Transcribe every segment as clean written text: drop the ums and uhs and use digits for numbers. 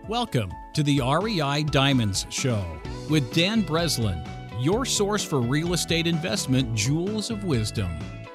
Welcome to the REI Diamonds Show with Dan Breslin, your source for real estate investment jewels of wisdom.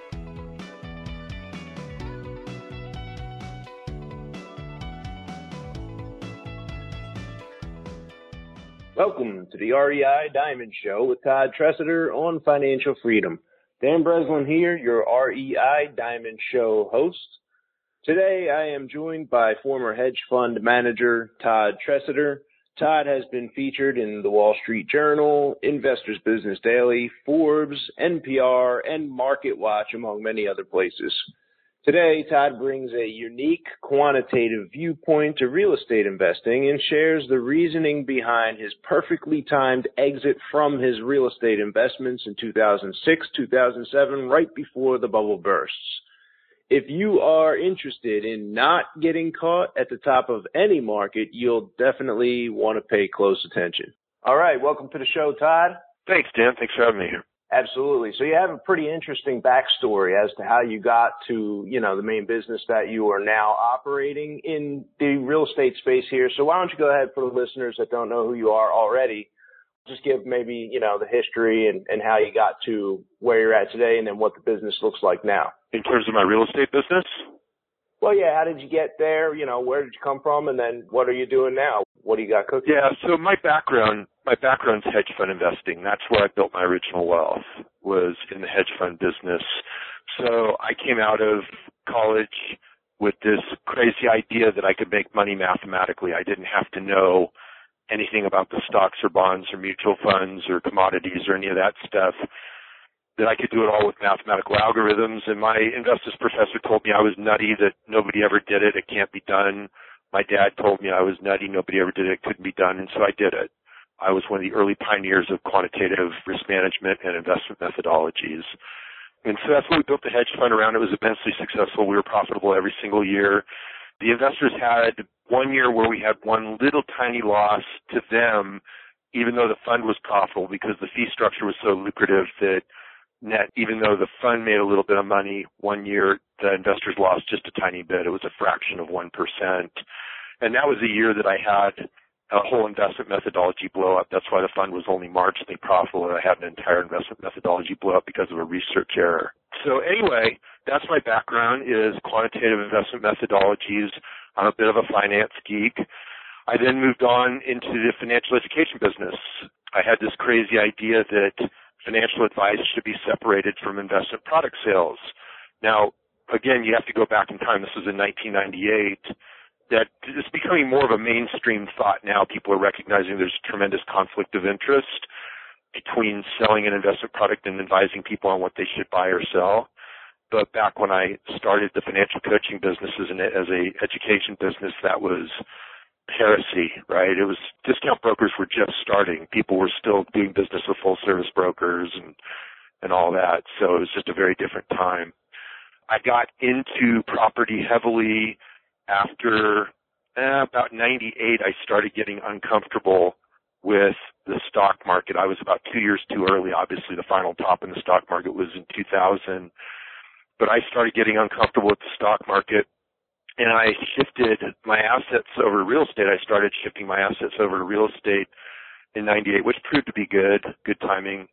Welcome to the REI Diamond Show with Todd Tressiter on Financial Freedom. Dan Breslin here, your REI Diamond Show host. Today I am joined by former hedge fund manager Todd Tressiter. Todd has been featured in the Wall Street Journal, Investors Business Daily, Forbes, NPR, and MarketWatch, among many other places. Today, Todd brings a unique quantitative viewpoint to real estate investing and shares the reasoning behind his perfectly timed exit from his real estate investments in 2006, 2007, right before the bubble bursts. If you are interested in not getting caught at the top of any market, you'll definitely want to pay close attention. All right, welcome to the show, Todd. Thanks, Dan. Thanks for having me here. Absolutely. So you have a pretty interesting backstory as to how you got to, the main business that you are now operating in the real estate space here. So why don't you go ahead for the listeners that don't know who you are already, just give maybe, the history and how you got to where you're at today and then what the business looks like now. In terms of my real estate business? Well, yeah, how did you get there? Where did you come from? And then what are you doing now? What do you got cooking? Yeah, so my background's hedge fund investing. That's where I built my original wealth, was in the hedge fund business. So I came out of college with this crazy idea that I could make money mathematically. I didn't have to know anything about the stocks or bonds or mutual funds or commodities or any of that stuff, that I could do it all with mathematical algorithms. And my investors professor told me I was nutty, that nobody ever did it. It can't be done. My dad told me I was nutty. Nobody ever did it. It couldn't be done. And so I did it. I was one of the early pioneers of quantitative risk management and investment methodologies. And so that's what we built the hedge fund around. It was immensely successful. We were profitable every single year. The investors had 1 year where we had one little tiny loss to them, even though the fund was profitable, because the fee structure was so lucrative that net, even though the fund made a little bit of money, 1 year the investors lost just a tiny bit. It was a fraction of 1%. And that was the year that I had a whole investment methodology blow up. That's why the fund was only marginally profitable. I had an entire investment methodology blow up because of a research error. So anyway, that's my background, is quantitative investment methodologies. I'm a bit of a finance geek. I then moved on into the financial education business. I had this crazy idea that financial advice should be separated from investment product sales. Now, again, you have to go back in time. This was in 1998. That it's becoming more of a mainstream thought now. People are recognizing there's tremendous conflict of interest between selling an investment product and advising people on what they should buy or sell. But back when I started the financial coaching business as a education business, that was heresy, right? It was, discount brokers were just starting. People were still doing business with full service brokers and all that. So it was just a very different time. I got into property heavily after about 98. I started getting uncomfortable with the stock market. I was about 2 years too early. Obviously, the final top in the stock market was in 2000. But I started getting uncomfortable with the stock market, and I shifted my assets over to real estate. I started shifting my assets over to real estate in 98, which proved to be good timing,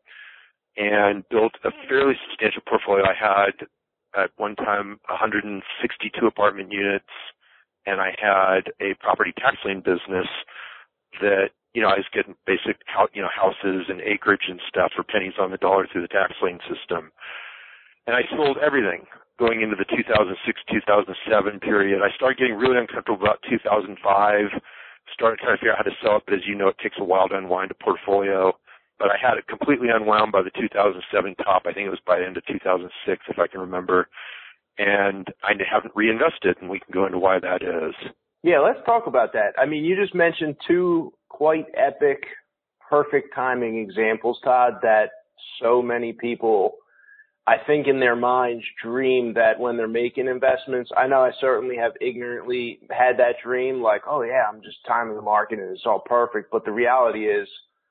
and built a fairly substantial portfolio. I had at one time 162 apartment units, and I had a property tax lien business that, I was getting basic, houses and acreage and stuff for pennies on the dollar through the tax lien system. And I sold everything going into the 2006-2007 period. I started getting really uncomfortable about 2005, started trying to figure out how to sell it, but as you know, it takes a while to unwind a portfolio. But I had it completely unwound by the 2007 top. I think it was by the end of 2006, if I can remember. And I haven't reinvested, and we can go into why that is. Yeah, let's talk about that. I mean, you just mentioned two quite epic, perfect timing examples, Todd, that so many people, I think in their minds, dream that when they're making investments. I know I certainly have ignorantly had that dream, like, oh yeah, I'm just timing the market and it's all perfect. But the reality is,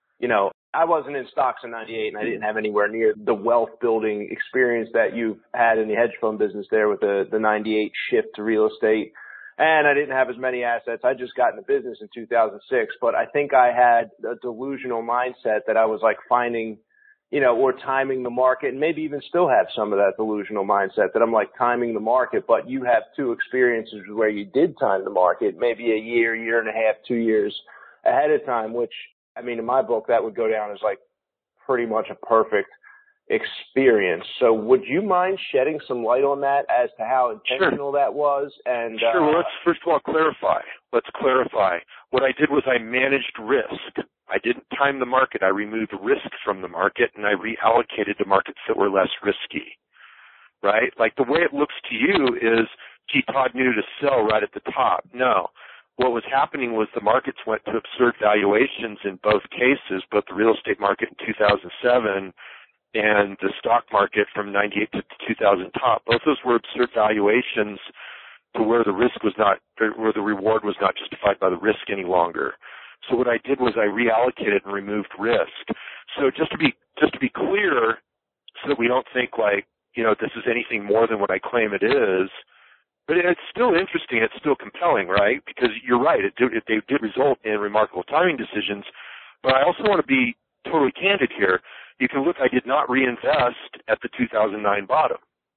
I wasn't in stocks in 98 and I didn't have anywhere near the wealth building experience that you've had in the hedge fund business there with the 98 shift to real estate. and I didn't have as many assets. I just got into business in 2006, but I think I had a delusional mindset that I was like finding, or timing the market, and maybe even still have some of that delusional mindset that I'm like timing the market. But you have two experiences where you did time the market, maybe a year, year and a half, 2 years ahead of time, which, I mean, in my book, that would go down as like pretty much a perfect experience. So would you mind shedding some light on that as to how intentional that was? And Sure. Well, let's first of all clarify. Let's clarify. What I did was I managed risk. I didn't time the market. I removed risk from the market, and I reallocated to markets that were less risky, right? Like the way it looks to you is, gee, Todd knew to sell right at the top. No. What was happening was the markets went to absurd valuations in both cases, both the real estate market in 2007 and the stock market from 98 to 2000 top. Both those were absurd valuations to where the risk was not, where the reward was not justified by the risk any longer. So what I did was I reallocated and removed risk. So just to be clear, so that we don't think like, this is anything more than what I claim it is, but it's still interesting, it's still compelling, right? Because you're right, they did result in remarkable timing decisions, but I also want to be totally candid here. You can look, I did not reinvest at the 2009 bottom,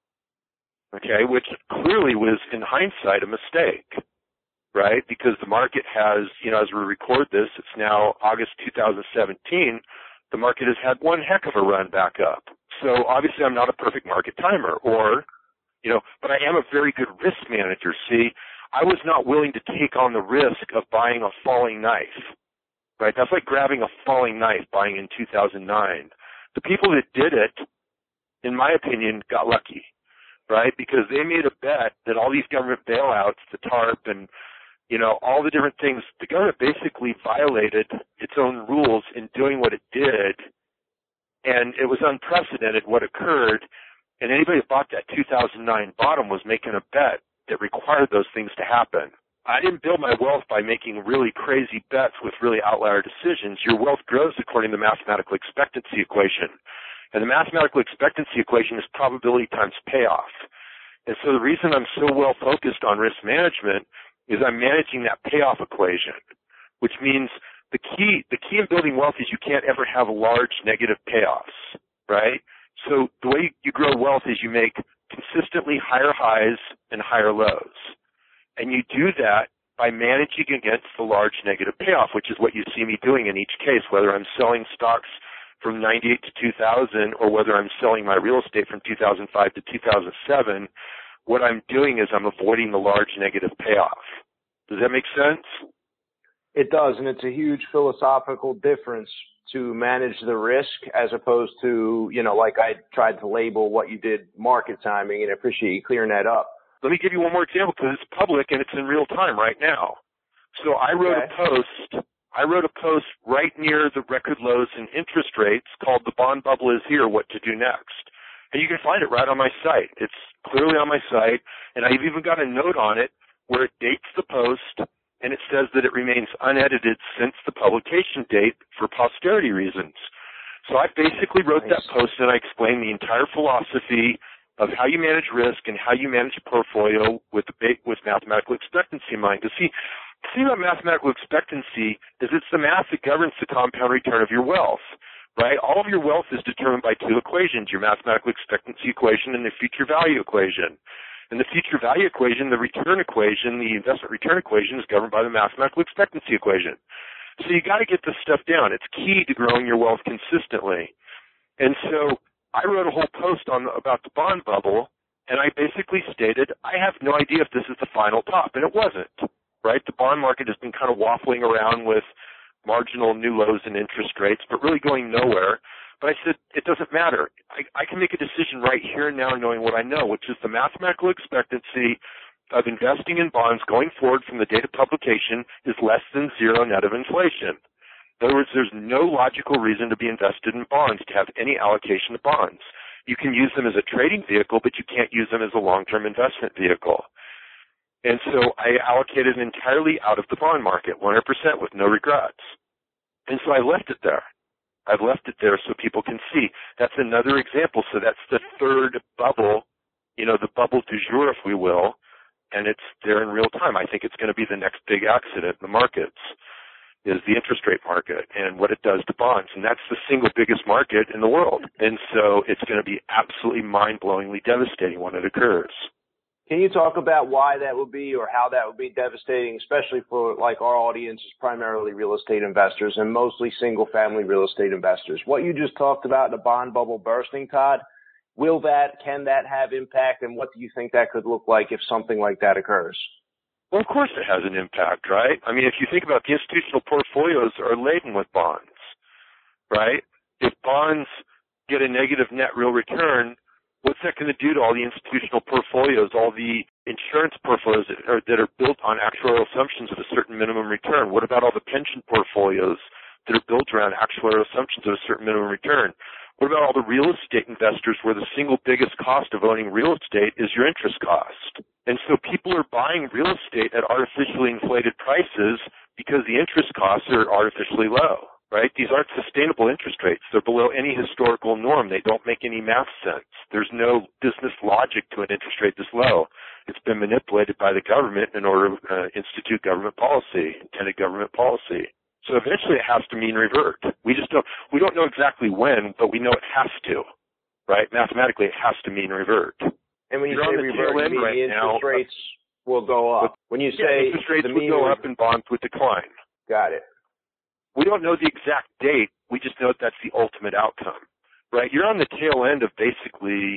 okay, which clearly was, in hindsight, a mistake, right? Because the market has, as we record this, it's now August 2017, the market has had one heck of a run back up. So obviously I'm not a perfect market timer, but I am a very good risk manager. See, I was not willing to take on the risk of buying a falling knife, right? That's like grabbing a falling knife buying in 2009. The people that did it, in my opinion, got lucky, right? Because they made a bet that all these government bailouts, the TARP and, all the different things, the government basically violated its own rules in doing what it did, and it was unprecedented what occurred, and anybody that bought that 2009 bottom was making a bet that required those things to happen. I didn't build my wealth by making really crazy bets with really outlier decisions. Your wealth grows according to the mathematical expectancy equation. And the mathematical expectancy equation is probability times payoff. And so the reason I'm so well focused on risk management is I'm managing that payoff equation, which means the key in building wealth is you can't ever have large negative payoffs, right? So the way you grow wealth is you make consistently higher highs and higher lows. And you do that by managing against the large negative payoff, which is what you see me doing in each case, whether I'm selling stocks from 98 to 2000 or whether I'm selling my real estate from 2005 to 2007. What I'm doing is I'm avoiding the large negative payoff. Does that make sense? It does, and it's a huge philosophical difference to manage the risk as opposed to, like I tried to label what you did market timing, and I appreciate you clearing that up. Let me give you one more example because it's public and it's in real time right now. So I wrote a post right near the record lows in interest rates called "The Bond Bubble is Here, What to Do Next." And you can find it right on my site. It's clearly on my site, and I've even got a note on it where it dates the post, and it says that it remains unedited since the publication date for posterity reasons. So I basically wrote that post, and I explained the entire philosophy of how you manage risk and how you manage a portfolio with mathematical expectancy in mind. To see the thing about mathematical expectancy is it's the math that governs the compound return of your wealth, right? All of your wealth is determined by two equations, your mathematical expectancy equation and the future value equation. And the future value equation, the return equation, the investment return equation is governed by the mathematical expectancy equation. So you got to get this stuff down. It's key to growing your wealth consistently. And so I wrote a whole post about the bond bubble, and I basically stated, I have no idea if this is the final top, and it wasn't, right? The bond market has been kind of waffling around with marginal new lows in interest rates, but really going nowhere. But I said, it doesn't matter. I can make a decision right here and now knowing what I know, which is the mathematical expectancy of investing in bonds going forward from the date of publication is less than zero net of inflation. In other words, there's no logical reason to be invested in bonds, to have any allocation to bonds. You can use them as a trading vehicle, but you can't use them as a long-term investment vehicle. And so I allocated entirely out of the bond market, 100% with no regrets. And so I left it there. I've left it there so people can see. That's another example. So that's the third bubble, the bubble du jour, if we will, and it's there in real time. I think it's going to be the next big accident in the markets, is the interest rate market and what it does to bonds. And that's the single biggest market in the world. And so it's going to be absolutely mind-blowingly devastating when it occurs. Can you talk about why that would be or how that would be devastating, especially for like our audience is primarily real estate investors and mostly single-family real estate investors? What you just talked about, the bond bubble bursting, Todd, can that have impact, and what do you think that could look like if something like that occurs? Well, of course it has an impact, right? I mean, if you think about the institutional portfolios are laden with bonds, right? If bonds get a negative net real return, what's that going to do to all the institutional portfolios, all the insurance portfolios that are built on actuarial assumptions of a certain minimum return? What about all the pension portfolios that are built around actuarial assumptions of a certain minimum return? What about all the real estate investors where the single biggest cost of owning real estate is your interest cost? And so people are buying real estate at artificially inflated prices because the interest costs are artificially low, right? These aren't sustainable interest rates. They're below any historical norm. They don't make any math sense. There's no business logic to an interest rate this low. It's been manipulated by the government in order to institute government policy, intended government policy. So eventually it has to mean revert. We don't know exactly when, but we know it has to, right? Mathematically it has to mean revert. And when you say revert, you mean the interest rates will go up. When you say interest rates would go up and bonds would decline. Got it. We don't know the exact date. We just know that that's the ultimate outcome, right? You're on the tail end of basically,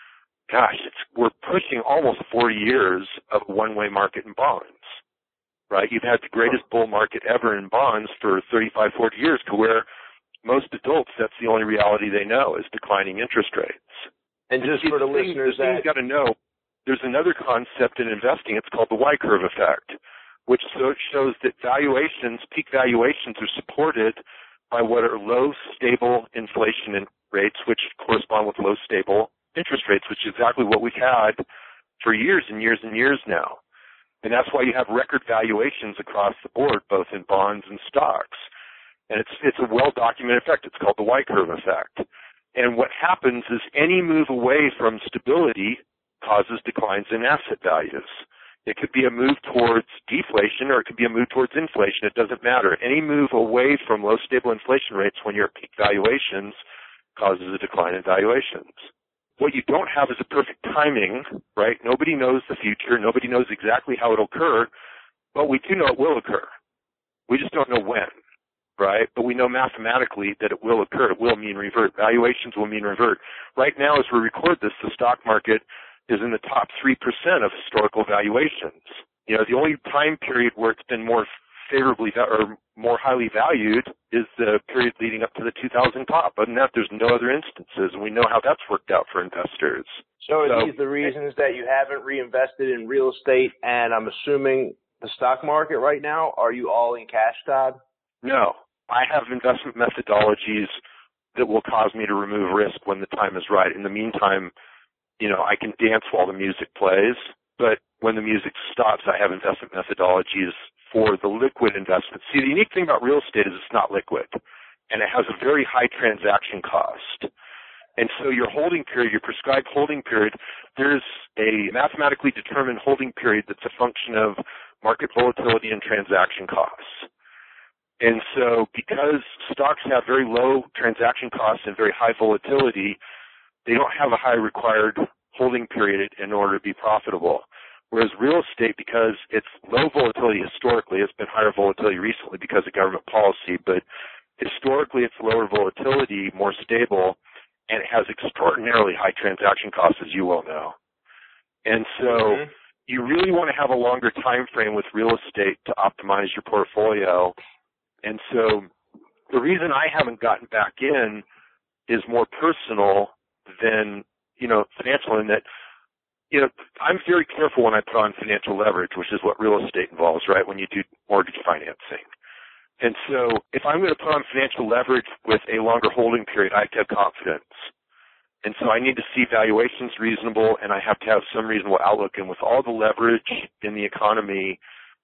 we're pushing almost 40 years of a one-way market in bonds. Right, you've had the greatest bull market ever in bonds for 35, 40 years, to where most adults, that's the only reality they know is declining interest rates. And just for the listeners you've got to know, there's another concept in investing. It's called the Y-curve effect, which shows that peak valuations are supported by what are low, stable inflation rates, which correspond with low, stable interest rates, which is exactly what we've had for years and years and years now. And that's why you have record valuations across the board, both in bonds and stocks. And it's a well-documented effect. It's called the Y-curve effect. And what happens is any move away from stability causes declines in asset values. It could be a move towards deflation or it could be a move towards inflation. It doesn't matter. Any move away from low stable inflation rates when you're at peak valuations causes a decline in valuations. What you don't have is a perfect timing, right? Nobody knows the future. Nobody knows exactly how it'll occur, but we do know it will occur. We just don't know when, right? But we know mathematically that it will occur. It will mean revert. Valuations will mean revert. Right now, as we record this, the stock market is in the top 3% of historical valuations. You know, the only time period where it's been more favorably or more highly valued is the period leading up to the 2000 top. Other than that, there's no other instances, and we know how that's worked out for investors. So are these the reasons that you haven't reinvested in real estate, and I'm assuming the stock market right now? Are you all in cash, Todd? No. I have investment methodologies that will cause me to remove risk when the time is right. In the meantime, you know, I can dance while the music plays, but when the music stops, I have investment methodologies for the liquid investment. See, the unique thing about real estate is it's not liquid, and it has a very high transaction cost. And so your holding period, your prescribed holding period, there's a mathematically determined holding period that's a function of market volatility and transaction costs. And so because stocks have very low transaction costs and very high volatility, they don't have a high required holding period in order to be profitable. Whereas real estate, because it's low volatility historically, it's been higher volatility recently because of government policy, but historically it's lower volatility, more stable, and it has extraordinarily high transaction costs, as you well know. And so you really want to have a longer time frame with real estate to optimize your portfolio. And so the reason I haven't gotten back in is more personal than, you know, financial, in that, you know, I'm very careful when I put on financial leverage, which is what real estate involves, right, when you do mortgage financing. And so if I'm going to put on financial leverage with a longer holding period, I have to have confidence. And so I need to see valuations reasonable, and I have to have some reasonable outlook. And with all the leverage in the economy,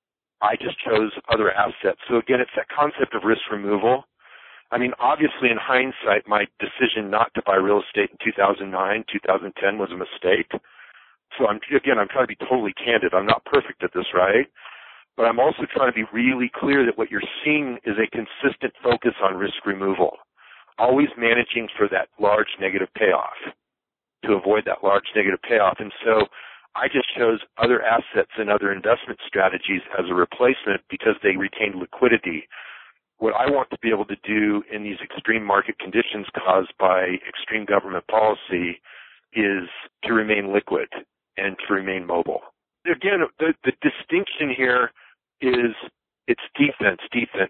I just chose other assets. So again, it's that concept of risk removal. I mean, obviously in hindsight, my decision not to buy real estate in 2009, 2010 was a mistake. So I'm trying to be totally candid. I'm not perfect at this, right? But I'm also trying to be really clear that what you're seeing is a consistent focus on risk removal, always managing for that large negative payoff, to avoid that large negative payoff. And so I just chose other assets and other investment strategies as a replacement because they retained liquidity. What I want to be able to do in these extreme market conditions caused by extreme government policy is to remain liquid and to remain mobile. Again, the distinction here is it's defense,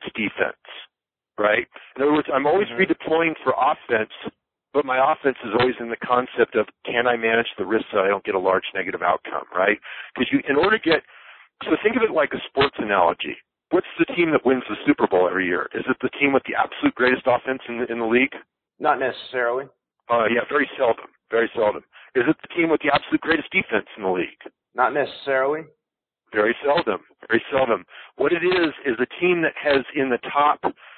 right? In other words, I'm always redeploying for offense, but my offense is always in the concept of, can I manage the risk so I don't get a large negative outcome, right? Because so think of it like a sports analogy. What's the team that wins the Super Bowl every year? Is it the team with the absolute greatest offense in the league? Not necessarily. Yeah, very seldom. Is it the team with the absolute greatest defense in the league? Not necessarily. Very seldom. What it is a team that has in the top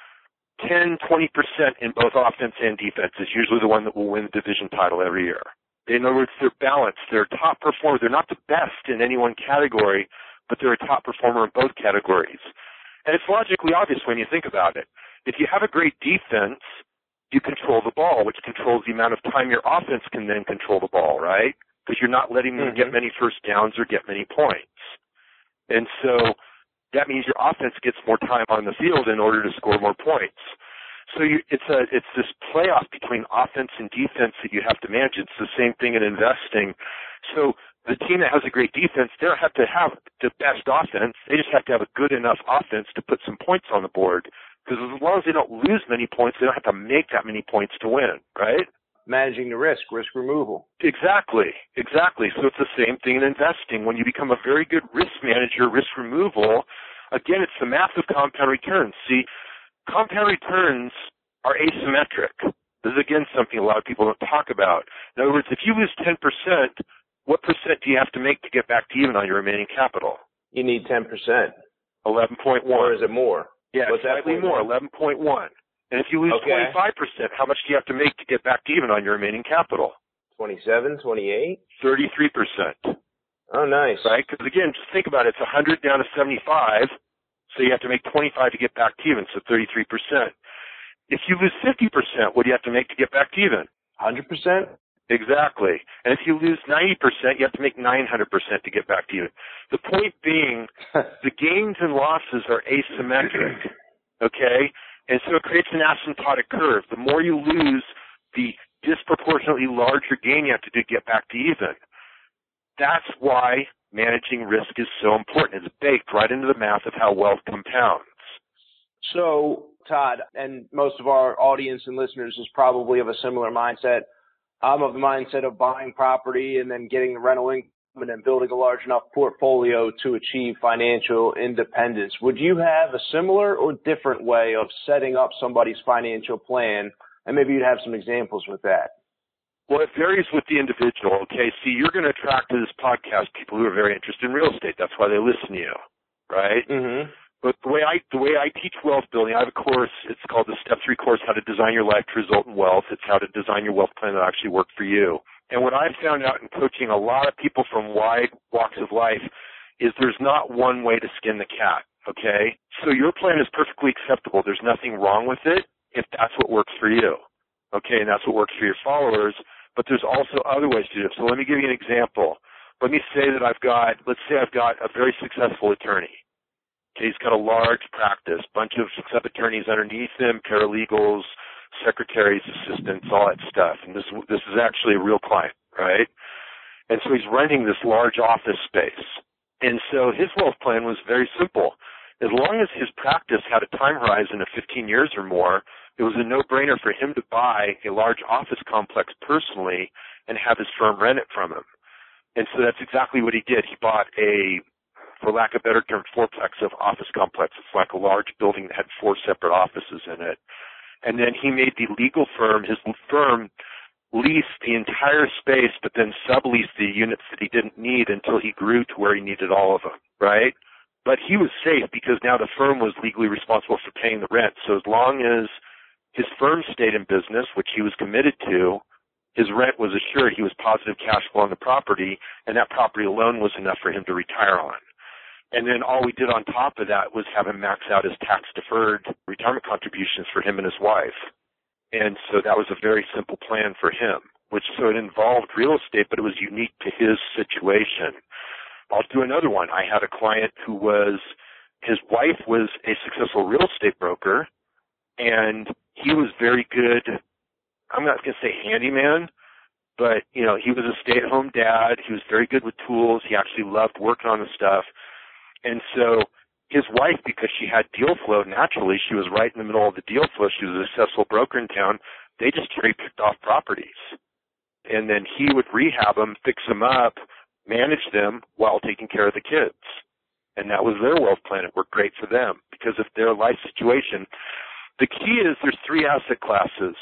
10, 20% in both offense and defense is usually the one that will win the division title every year. In other words, they're balanced. They're top performers. They're not the best in any one category, but they're a top performer in both categories. And it's logically obvious when you think about it. If you have a great defense, you control the ball, which controls the amount of time your offense can then control the ball, right? Because you're not letting them get many first downs or get many points. And so that means your offense gets more time on the field in order to score more points. So it's this playoff between offense and defense that you have to manage. It's the same thing in investing. So the team that has a great defense, they don't have to have the best offense. They just have to have a good enough offense to put some points on the board. Because as long as they don't lose many points, they don't have to make that many points to win, right? Managing the risk removal. Exactly. So it's the same thing in investing. When you become a very good risk manager, risk removal, again, it's the math of compound returns. See, compound returns are asymmetric. This is, again, something a lot of people don't talk about. In other words, if you lose 10%, what percent do you have to make to get back to even on your remaining capital? You need 10%. 11.1. Or is it more? Yeah, slightly more, 11.1. And if you lose 25%, how much do you have to make to get back to even on your remaining capital? 27, 28? 33%. Oh, nice. Right? Because, again, just think about it. It's 100 down to 75, so you have to make 25 to get back to even, so 33%. If you lose 50%, what do you have to make to get back to even? 100%? Exactly. And if you lose 90%, you have to make 900% to get back to even. The point being, the gains and losses are asymmetric, okay? And so it creates an asymptotic curve. The more you lose, the disproportionately larger gain you have to do to get back to even. That's why managing risk is so important. It's baked right into the math of how wealth compounds. So, Todd, and most of our audience and listeners is probably of a similar mindset. I'm of the mindset of buying property and then getting the rental income and then building a large enough portfolio to achieve financial independence. Would you have a similar or different way of setting up somebody's financial plan? And maybe you'd have some examples with that. Well, it varies with the individual. Okay, see, you're going to attract to this podcast people who are very interested in real estate. That's why they listen to you, right? Mm-hmm. But the way I teach wealth building, I have a course. It's called the Step 3 course, How to Design Your Life to Result in Wealth. It's how to design your wealth plan that actually work for you. And what I've found out in coaching a lot of people from wide walks of life is there's not one way to skin the cat, okay? So your plan is perfectly acceptable. There's nothing wrong with it if that's what works for you, okay? And that's what works for your followers. But there's also other ways to do it. So let me give you an example. Let me say that let's say I've got a very successful attorney. Okay, he's got a large practice, bunch of sub-attorneys underneath him, paralegals, secretaries, assistants, all that stuff. And this is actually a real client, right? And so he's renting this large office space. And so his wealth plan was very simple. As long as his practice had a time horizon of 15 years or more, it was a no-brainer for him to buy a large office complex personally and have his firm rent it from him. And so that's exactly what he did. He bought for lack of a better term, fourplex of office complex. It's like a large building that had 4 separate offices in it. And then he made the legal firm, his firm leased the entire space, but then subleased the units that he didn't need until he grew to where he needed all of them, right? But he was safe because now the firm was legally responsible for paying the rent. So as long as his firm stayed in business, which he was committed to, his rent was assured, he was positive cash flow on the property, and that property alone was enough for him to retire on. And then all we did on top of that was have him max out his tax-deferred retirement contributions for him and his wife. And so that was a very simple plan for him, so it involved real estate, but it was unique to his situation. I'll do another one. I had a client his wife was a successful real estate broker, and he was very good, I'm not going to say handyman, but, he was a stay-at-home dad. He was very good with tools. He actually loved working on the stuff. And so his wife, because she had deal flow naturally, she was right in the middle of the deal flow. She was a successful broker in town. They just cherry-picked off properties. And then he would rehab them, fix them up, manage them while taking care of the kids. And that was their wealth plan. It worked great for them because of their life situation. The key is there's 3 asset classes.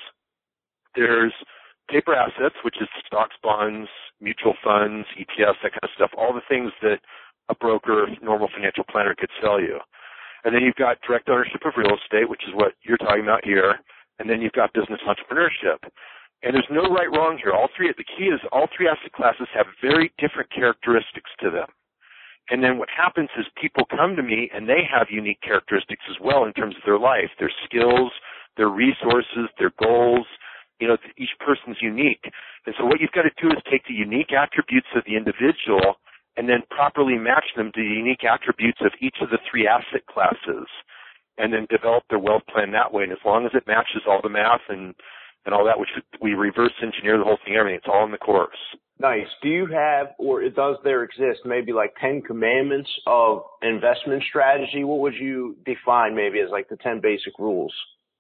There's paper assets, which is stocks, bonds, mutual funds, ETFs, that kind of stuff, all the things that a broker, normal financial planner could sell you. And then you've got direct ownership of real estate, which is what you're talking about here. And then you've got business entrepreneurship. And there's no right wrong here. The key is all 3 asset classes have very different characteristics to them. And then what happens is people come to me and they have unique characteristics as well in terms of their life, their skills, their resources, their goals. Each person's unique. And so what you've got to do is take the unique attributes of the individual and then properly match them to the unique attributes of each of the 3 asset classes and then develop their wealth plan that way. And as long as it matches all the math and all that, which we reverse engineer the whole thing, everything, it's all in the course. Nice. Do you have, or does there exist, maybe like 10 commandments of investment strategy? What would you define maybe as like the 10 basic rules?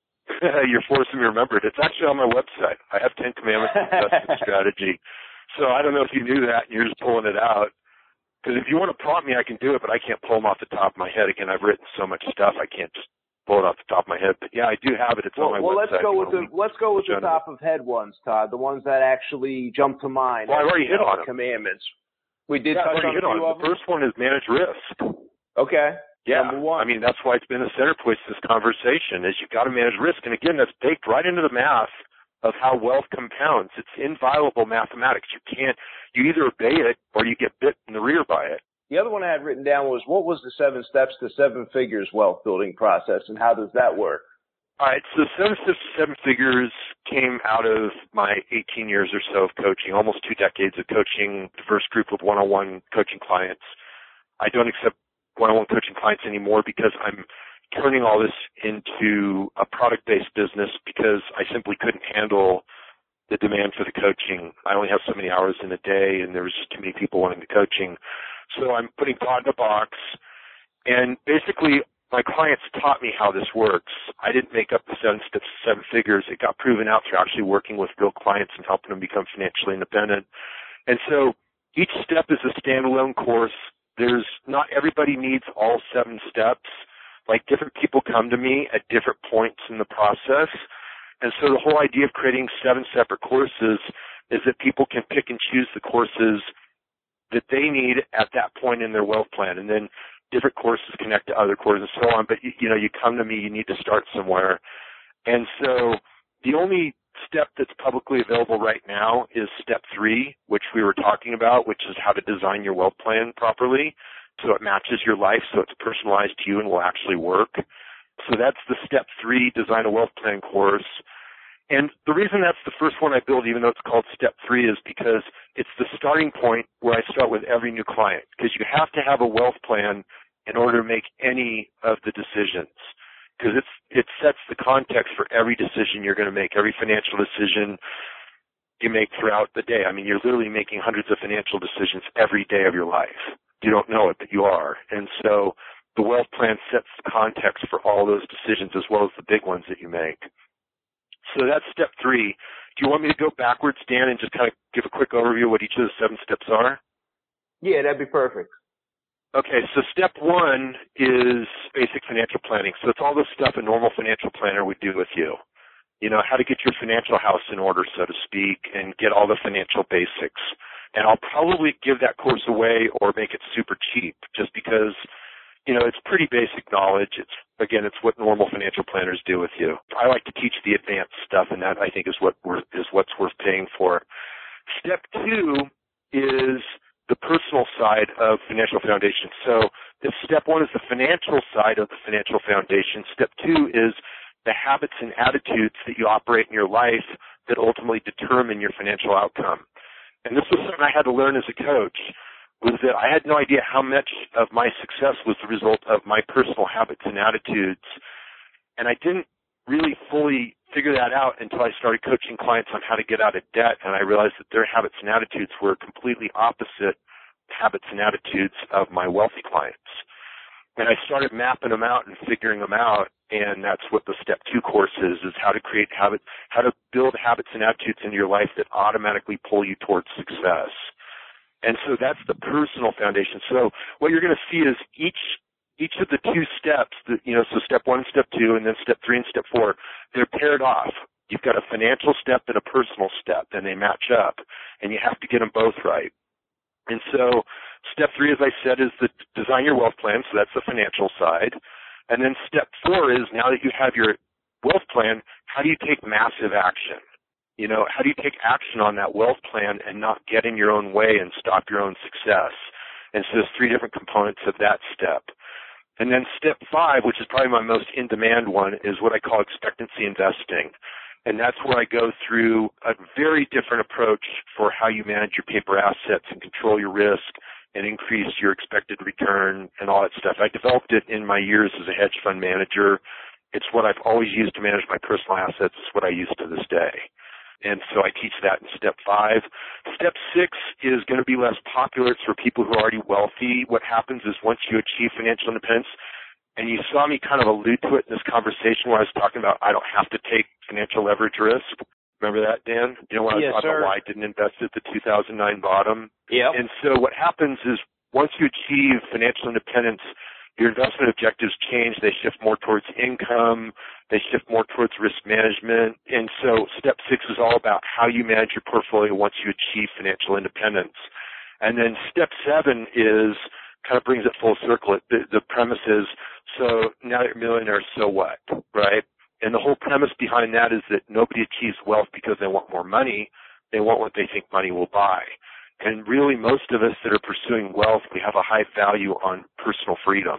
You're forcing me to remember it. It's actually on my website. I have 10 commandments of investment strategy. So I don't know if you knew that and you're just pulling it out. Because if you want to prompt me, I can do it, but I can't pull them off the top of my head. Again, I've written so much stuff, I can't just pull it off the top of my head. But yeah, I do have it. It's on my website. Let's go with the top of head ones, Todd. The ones that actually jump to mind. Well, I already hit on them. Commandments. We did touch on a few of them. The first one is manage risk. Okay. Yeah. Number 1. I mean, that's why it's been a center point of this conversation is you've got to manage risk. And again, that's baked right into the math of how wealth compounds. It's inviolable mathematics. You either obey it or you get bit in the rear by it. The other one I had written down was, what was the 7 steps to 7 figures wealth building process, and how does that work? All right, so 7 steps to 7 figures came out of my 18 years or so of coaching, almost 2 decades of coaching a diverse group of one-on-one coaching clients. I don't accept one-on-one coaching clients anymore because I'm turning all this into a product-based business because I simply couldn't handle the demand for the coaching. I only have so many hours in a day, and there was just too many people wanting the coaching. So I'm putting Todd in a box, and basically my clients taught me how this works. I didn't make up the 7 steps to 7 figures. It got proven out through actually working with real clients and helping them become financially independent. And so each step is a standalone course. Not everybody needs all 7 steps. Like different people come to me at different points in the process. And so the whole idea of creating 7 separate courses is that people can pick and choose the courses that they need at that point in their wealth plan. And then different courses connect to other courses and so on. But, you come to me, you need to start somewhere. And so the only step that's publicly available right now is step 3, which we were talking about, which is how to design your wealth plan properly so it matches your life, so it's personalized to you and will actually work. So that's the step 3, design a wealth plan course. And the reason that's the first one I build, even though it's called step 3, is because it's the starting point where I start with every new client, because you have to have a wealth plan in order to make any of the decisions, because it sets the context for every decision you're going to make, every financial decision you make throughout the day. I mean, you're literally making hundreds of financial decisions every day of your life. You don't know it, but you are. And so the wealth plan sets the context for all those decisions as well as the big ones that you make. So that's step 3. Do you want me to go backwards, Dan, and just kind of give a quick overview of what each of the 7 steps are? Yeah, that'd be perfect. Okay, so step 1 is basic financial planning. So it's all the stuff a normal financial planner would do with you. You know, how to get your financial house in order, so to speak, and get all the financial basics. And I'll probably give that course away or make it super cheap just because, you know, it's pretty basic knowledge. It's Again, it's what normal financial planners do with you. I like to teach the advanced stuff, and that I think is what's worth paying for. Step 2 is the personal side of financial foundation. So if step 1 is the financial side of the financial foundation, step 2 is the habits and attitudes that you operate in your life that ultimately determine your financial outcome. And this was something I had to learn as a coach, was that I had no idea how much of my success was the result of my personal habits and attitudes. And I didn't really fully figure that out until I started coaching clients on how to get out of debt, and I realized that their habits and attitudes were completely opposite habits and attitudes of my wealthy clients. And I started mapping them out and figuring them out, and that's what the Step 2 course is how to create habits, how to build habits and attitudes into your life that automatically pull you towards success. And so that's the personal foundation. So what you're going to see is each of the 2 steps, so step 1, step 2, and then step 3 and step 4, they're paired off. You've got a financial step and a personal step, and they match up, and you have to get them both right. And so step 3, as I said, is the design your wealth plan, so that's the financial side. And then step 4 is, now that you have your wealth plan, how do you take massive action? How do you take action on that wealth plan and not get in your own way and stop your own success? And so there's 3 different components of that step. And then step 5, which is probably my most in-demand one, is what I call expectancy investing. And that's where I go through a very different approach for how you manage your paper assets and control your risk and increase your expected return and all that stuff. I developed it in my years as a hedge fund manager. It's what I've always used to manage my personal assets. It's what I use to this day. And so I teach that in step 5. Step 6 is going to be less popular. It's for people who are already wealthy. What happens is once you achieve financial independence, and you saw me kind of allude to it in this conversation where I was talking about I don't have to take financial leverage risk. Remember that, Dan? When I was talking about why I didn't invest at the 2009 bottom? Yeah. And so what happens is once you achieve financial independence, your investment objectives change. They shift more towards income. They shift more towards risk management. And so step 6 is all about how you manage your portfolio once you achieve financial independence. And then step 7 is kind of brings it full circle. The premise is, so now that you're a millionaire, so what, right? And the whole premise behind that is that nobody achieves wealth because they want more money. They want what they think money will buy. And really, most of us that are pursuing wealth, we have a high value on personal freedom.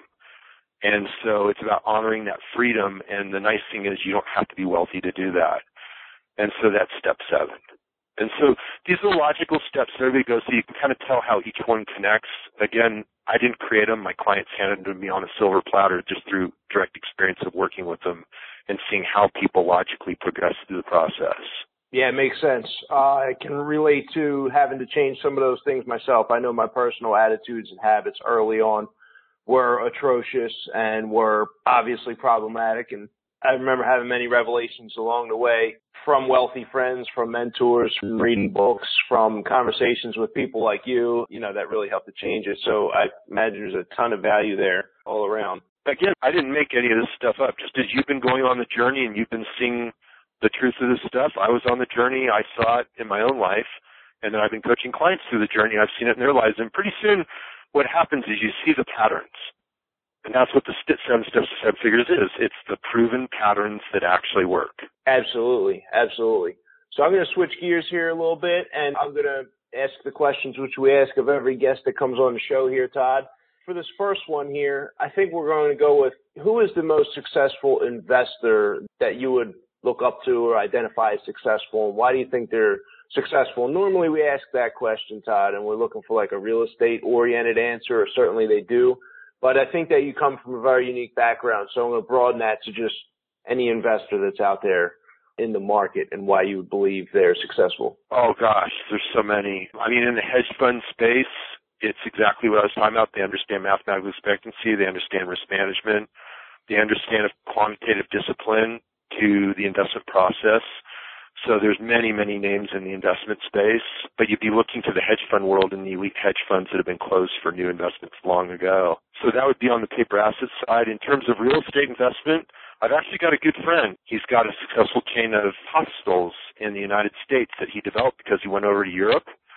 And so it's about honoring that freedom. And the nice thing is you don't have to be wealthy to do that. And so that's step 7. And so these are logical steps that everybody goes through. You can kind of tell how each one connects. Again, I didn't create them. My clients handed them to me on a silver platter just through direct experience of working with them and seeing how people logically progress through the process. Yeah, it makes sense. I can relate to having to change some of those things myself. I know my personal attitudes and habits early on were atrocious and were obviously problematic. And I remember having many revelations along the way from wealthy friends, from mentors, from reading books, from conversations with people like you, that really helped to change it. So I imagine there's a ton of value there all around. Again, I didn't make any of this stuff up. Just as you've been going on the journey and you've been seeing the truth of this stuff, I was on the journey. I saw it in my own life, and then I've been coaching clients through the journey. I've seen it in their lives, and pretty soon what happens is you see the patterns. And that's what the 7 steps to 7 figures is. It's the proven patterns that actually work. Absolutely. Absolutely. So I'm going to switch gears here a little bit, and I'm going to ask the questions which we ask of every guest that comes on the show here, Todd. For this first one here, I think we're going to go with who is the most successful investor that you would look up to or identify as successful, and why do you think they're successful? Normally we ask that question, Todd, and we're looking for like a real estate-oriented answer, or certainly they do. But I think that you come from a very unique background, so I'm going to broaden that to just any investor that's out there in the market and why you believe they're successful. Oh, gosh, there's so many. I mean, in the hedge fund space, it's exactly what I was talking about. They understand mathematical expectancy. They understand risk management. They understand quantitative discipline to the investment process. So there's many, many names in the investment space, but you'd be looking to the hedge fund world and the elite hedge funds that have been closed for new investments long ago. So that would be on the paper asset side. In terms of real estate investment, I've actually got a good friend. He's got a successful chain of hostels in the United States that he developed because he went over to Europe,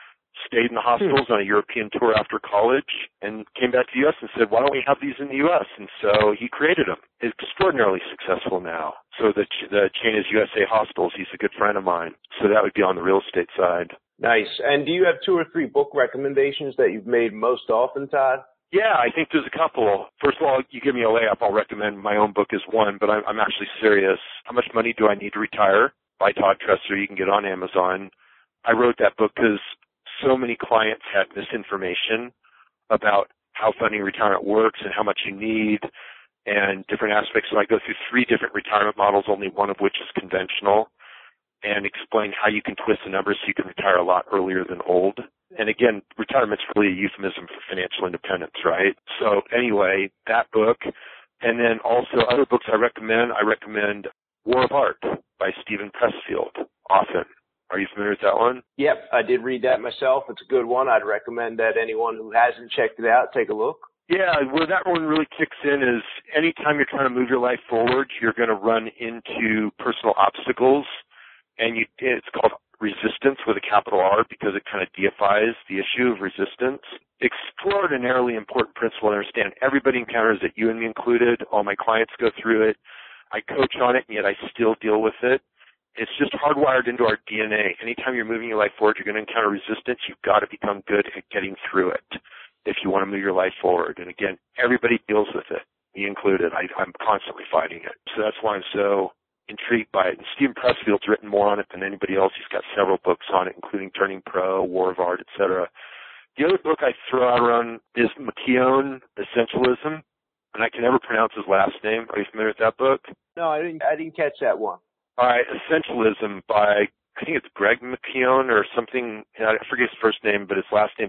stayed in the hospitals on a European tour after college and came back to the U.S. and said, why don't we have these in the U.S.? And so he created them. It's extraordinarily successful now. So the chain is USA Hospitals. He's a good friend of mine. So that would be on the real estate side. Nice. And do you have 2 or 3 book recommendations that you've made most often, Todd? Yeah, I think there's a couple. First of all, you give me a layup, I'll recommend my own book as one, but I'm actually serious. How Much Money Do I Need to Retire? By Todd Tressler. You can get on Amazon. I wrote that book because so many clients had misinformation about how funding retirement works and how much you need and different aspects. So I go through 3 different retirement models, only one of which is conventional, and explain how you can twist the numbers so you can retire a lot earlier than old. And again, retirement's really a euphemism for financial independence, right? So anyway, that book. And then also other books I recommend War of Art by Steven Pressfield, often. Are you familiar with that one? Yep, I did read that myself. It's a good one. I'd recommend that anyone who hasn't checked it out, take a look. Yeah, where that one really kicks in is anytime you're trying to move your life forward, you're going to run into personal obstacles. And it's called resistance with a capital R because it kind of deifies the issue of resistance. Extraordinarily important principle to understand. Everybody encounters it, you and me included. All my clients go through it. I coach on it, and yet I still deal with it. It's just hardwired into our DNA. Anytime you're moving your life forward, you're going to encounter resistance. You've got to become good at getting through it if you want to move your life forward. And again, everybody deals with it, me included. I'm constantly fighting it. So that's why I'm so intrigued by it. And Steven Pressfield's written more on it than anybody else. He's got several books on it, including Turning Pro, War of Art, etc. The other book I throw out around is McKeown, Essentialism, and I can never pronounce his last name. Are you familiar with that book? No, I didn't catch that one. All right, Essentialism by, I think it's Greg McKeown or something. I forget his first name, but his last name's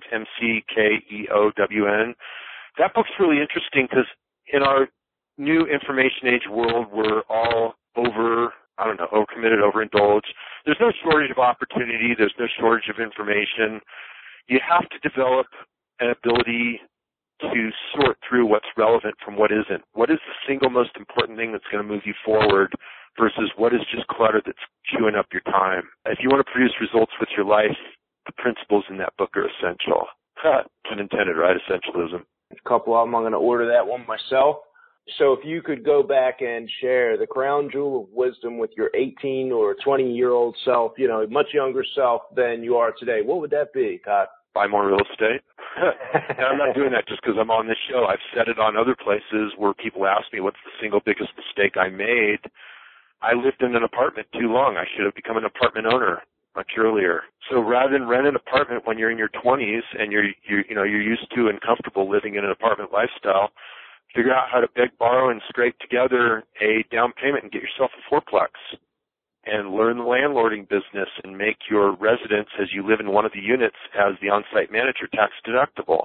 McKeown. That book's really interesting because in our new information age world, we're all overcommitted, overindulged. There's no shortage of opportunity. There's no shortage of information. You have to develop an ability to sort through what's relevant from what isn't. What is the single most important thing that's going to move you forward versus what is just clutter that's chewing up your time? If you want to produce results with your life, the principles in that book are essential. Pun intended, right? Essentialism. A couple of them. I'm going to order that one myself. So if you could go back and share the crown jewel of wisdom with your 18 or 20-year-old self, much younger self than you are today, what would that be, Todd? Buy more real estate. And I'm not doing that just because I'm on this show. I've said it on other places where people ask me what's the single biggest mistake I made. I lived in an apartment too long. I should have become an apartment owner much earlier. So rather than rent an apartment when you're in your 20s and you're used to and comfortable living in an apartment lifestyle, figure out how to beg, borrow, and scrape together a down payment and get yourself a fourplex and learn the landlording business and make your residence as you live in one of the units as the on-site manager tax deductible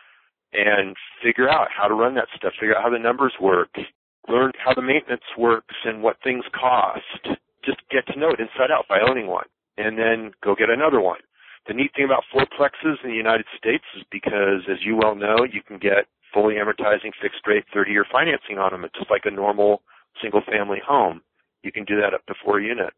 and figure out how to run that stuff, figure out how the numbers work, learn how the maintenance works and what things cost. Just get to know it inside out by owning one and then go get another one. The neat thing about fourplexes in the United States is because, as you well know, you can get fully amortizing fixed-rate 30-year financing on them. It's just like a normal single-family home. You can do that up to 4 units.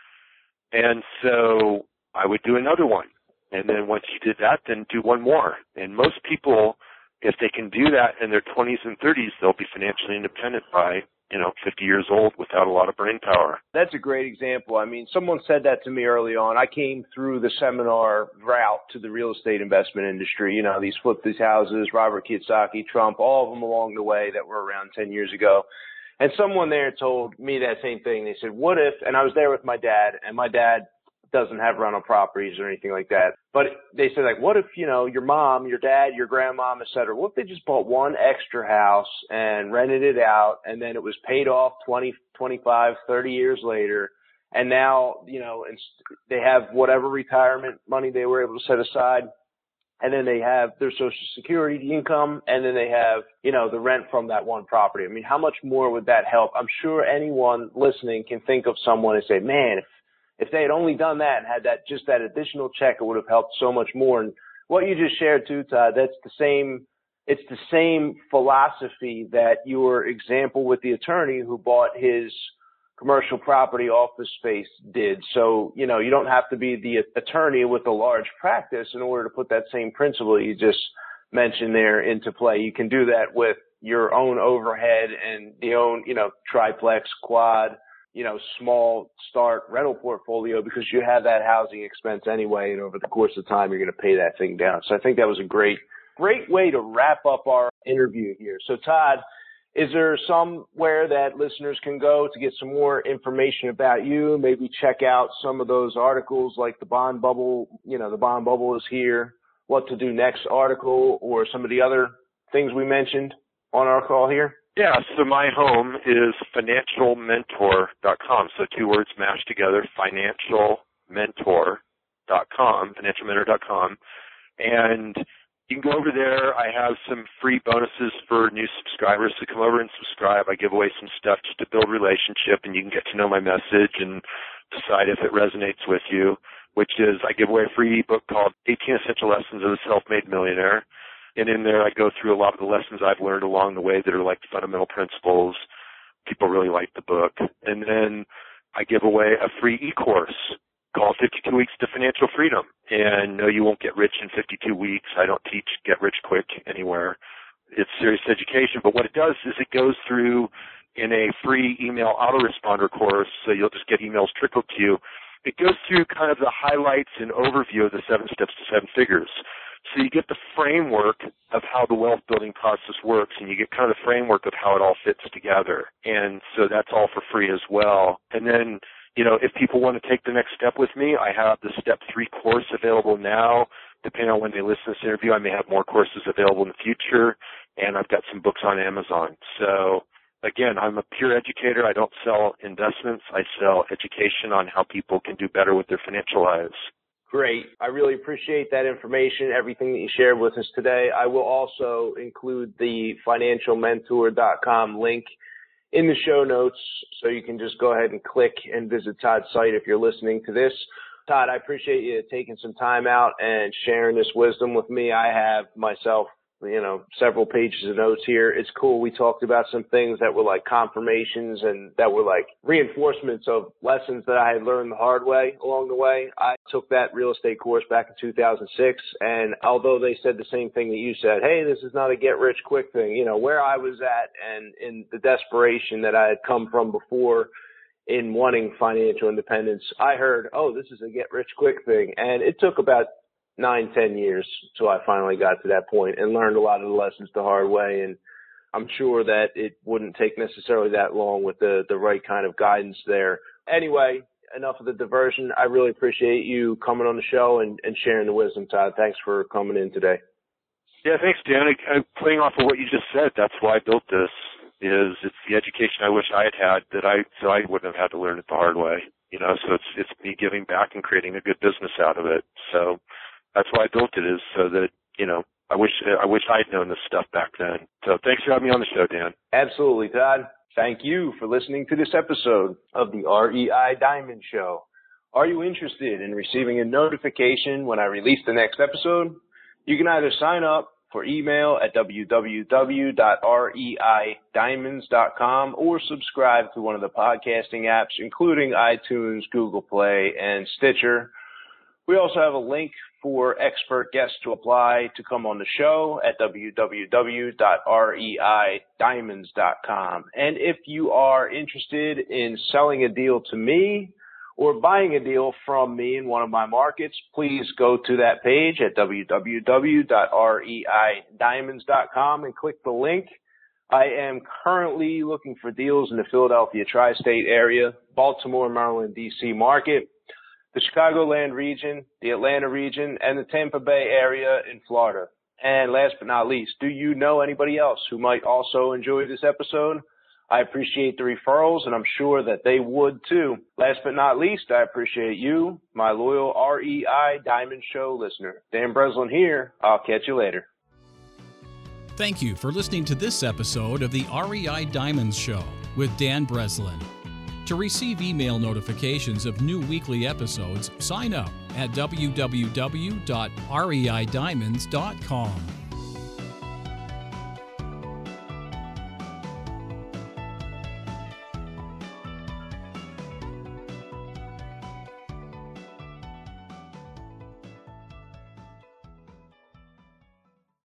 And so I would do another one. And then once you did that, then do one more. And most people, if they can do that in their 20s and 30s, they'll be financially independent by 50 years old without a lot of brain power. That's a great example. I mean, someone said that to me early on. I came through the seminar route to the real estate investment industry. These Flip These Houses, Robert Kiyosaki, Trump, all of them along the way that were around 10 years ago. And someone there told me that same thing. They said, what if, and I was there with my dad, and my dad doesn't have rental properties or anything like that. But they said, what if, your mom, your dad, your grandmom, et cetera, what if they just bought one extra house and rented it out and then it was paid off 20, 25, 30 years later. And now, they have whatever retirement money they were able to set aside. And then they have their Social Security income, and then they have, the rent from that one property. I mean, how much more would that help? I'm sure anyone listening can think of someone and say, man, if they had only done that and had that additional check, it would have helped so much more. And what you just shared too, Todd, it's the same philosophy that your example with the attorney who bought his commercial property office space did. So, you don't have to be the attorney with a large practice in order to put that same principle you just mentioned there into play. You can do that with your own overhead and the own, triplex, quad, small start rental portfolio, because you have that housing expense anyway. And over the course of time, you're going to pay that thing down. So I think that was a great way to wrap up our interview here. So Todd, is there somewhere that listeners can go to get some more information about you? Maybe check out some of those articles like the Bond Bubble, the Bond Bubble is here, what to do next article, or some of the other things we mentioned on our call here? Yeah, so my home is financialmentor.com. So 2 words mashed together, financialmentor.com, financialmentor.com. And you can go over there. I have some free bonuses for new subscribers to come over and subscribe. I give away some stuff just to build relationship, and you can get to know my message and decide if it resonates with you, which is I give away a free ebook called 18 Essential Lessons of a Self-Made Millionaire. And in there, I go through a lot of the lessons I've learned along the way that are like fundamental principles. People really like the book. And then I give away a free e-course called 52 Weeks to Financial Freedom. And no, you won't get rich in 52 weeks. I don't teach get rich quick anywhere. It's serious education. But what it does is it goes through in a free email autoresponder course, so you'll just get emails trickled to you. It goes through kind of the highlights and overview of the 7 steps to 7 figures. So you get the framework of how the wealth building process works, and you get kind of the framework of how it all fits together. And so that's all for free as well. And then, if people want to take the next step with me, I have the Step 3 course available now. Depending on when they listen to this interview, I may have more courses available in the future, and I've got some books on Amazon. So again, I'm a pure educator. I don't sell investments. I sell education on how people can do better with their financial lives. Great. I really appreciate that information, everything that you shared with us today. I will also include the financialmentor.com link in the show notes, so you can just go ahead and click and visit Todd's site if you're listening to this. Todd, I appreciate you taking some time out and sharing this wisdom with me. I have myself, several pages of notes here. It's cool. We talked about some things that were like confirmations and that were like reinforcements of lessons that I had learned the hard way along the way. I took that real estate course back in 2006. And although they said the same thing that you said, hey, this is not a get rich quick thing, where I was at and in the desperation that I had come from before in wanting financial independence, I heard, oh, this is a get rich quick thing. And it took about 9-10 years till I finally got to that point and learned a lot of the lessons the hard way. And I'm sure that it wouldn't take necessarily that long with the right kind of guidance there. Anyway, enough of the diversion. I really appreciate you coming on the show and sharing the wisdom, Todd. Thanks for coming in today. Yeah, thanks, Dan. I'm playing off of what you just said. That's why I built this. It's the education I wish I had had so I wouldn't have had to learn it the hard way. So it's me giving back and creating a good business out of it. So that's why I built it, is so that, I wish I'd known this stuff back then. So thanks for having me on the show, Dan. Absolutely, Todd. Thank you for listening to this episode of the REI Diamond Show. Are you interested in receiving a notification when I release the next episode? You can either sign up for email at www.reidiamonds.com or subscribe to one of the podcasting apps, including iTunes, Google Play, and Stitcher. We also have a link for expert guests to apply to come on the show at www.reidiamonds.com. And if you are interested in selling a deal to me or buying a deal from me in one of my markets, please go to that page at www.reidiamonds.com and click the link. I am currently looking for deals in the Philadelphia tri-state area, Baltimore, Maryland, D.C. market, the Chicagoland region, the Atlanta region, and the Tampa Bay area in Florida. And last but not least, do you know anybody else who might also enjoy this episode? I appreciate the referrals, and I'm sure that they would too. Last but not least, I appreciate you, my loyal REI Diamond Show listener. Dan Breslin here. I'll catch you later. Thank you for listening to this episode of the REI Diamonds Show with Dan Breslin. To receive email notifications of new weekly episodes, sign up at www.reidiamonds.com.